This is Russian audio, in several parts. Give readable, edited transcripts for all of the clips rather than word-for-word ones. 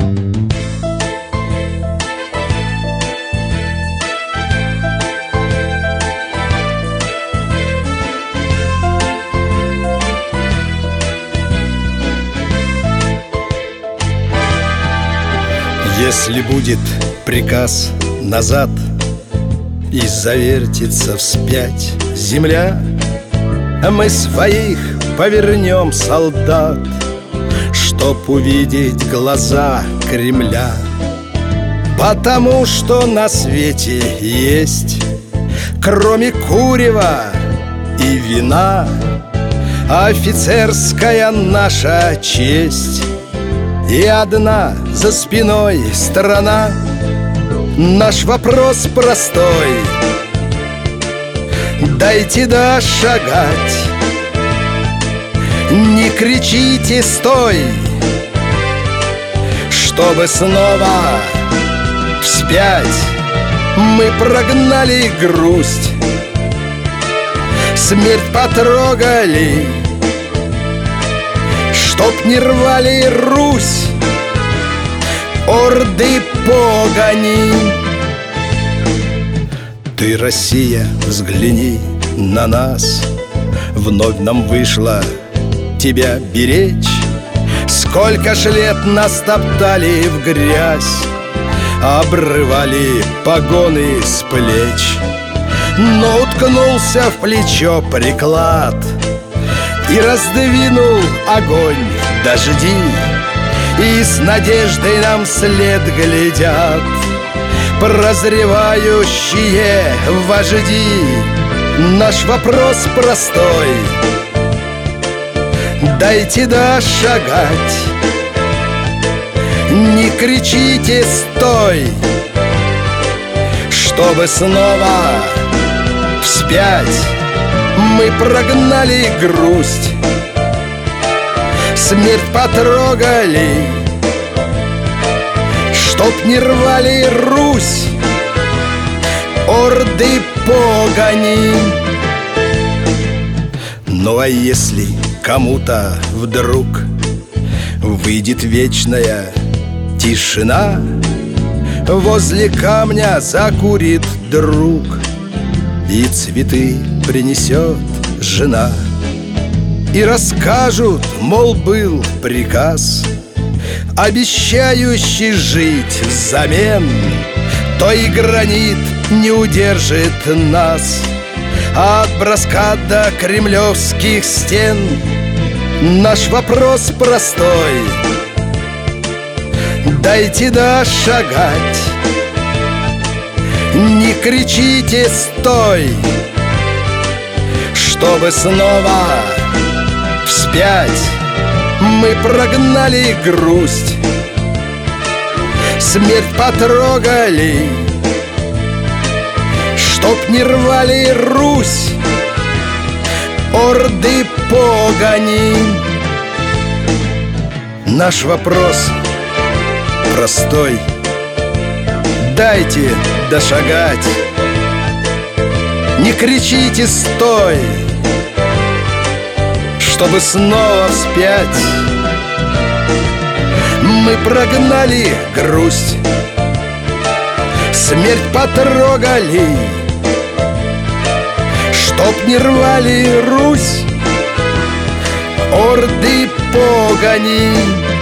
Если будет приказ назад и завертится вспять земля, мы своих повернем солдат, чтоб увидеть глаза Кремля. Потому что на свете есть, кроме курева и вина, офицерская наша честь и одна за спиной страна. Наш вопрос простой: дайте дошагать. Не кричите «стой», чтобы снова вспять мы прогнали грусть. Смерть потрогали, чтоб не рвали Русь орды погони. Ты, Россия, взгляни на нас, вновь нам вышло тебя беречь. Сколько ж лет нас топтали в грязь, обрывали погоны с плеч. Но уткнулся в плечо приклад и раздвинул огонь дожди, и с надеждой нам вслед глядят прозревающие вожди. Наш вопрос простой: дайте дошагать. Не кричите «стой», чтобы снова вспять мы прогнали грусть. Смерть потрогали, чтоб не рвали Русь орды погони. Ну а если кому-то вдруг выйдет вечная тишина, возле камня закурит друг и цветы принесет жена, и расскажут, мол, был приказ, обещающий жить взамен, то и гранит не удержит нас от броска до кремлевских стен. Наш вопрос простой: дайте дошагать. Не кричите «стой», чтобы снова вспять мы прогнали грусть. Смерть потрогали, чтоб не рвали Русь орды погони. Наш вопрос простой: дайте дошагать. Не кричите «стой», чтобы снова вспять мы прогнали грусть. Смерть потрогали, чтоб не рвали Русь орды погони.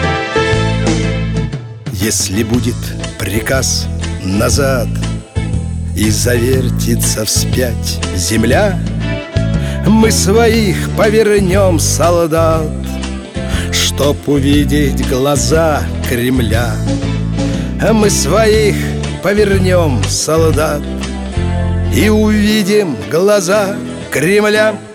Если будет приказ назад и завертится вспять земля, мы своих повернем солдат, чтоб увидеть глаза Кремля. Мы своих повернем солдат и увидим глаза Кремля.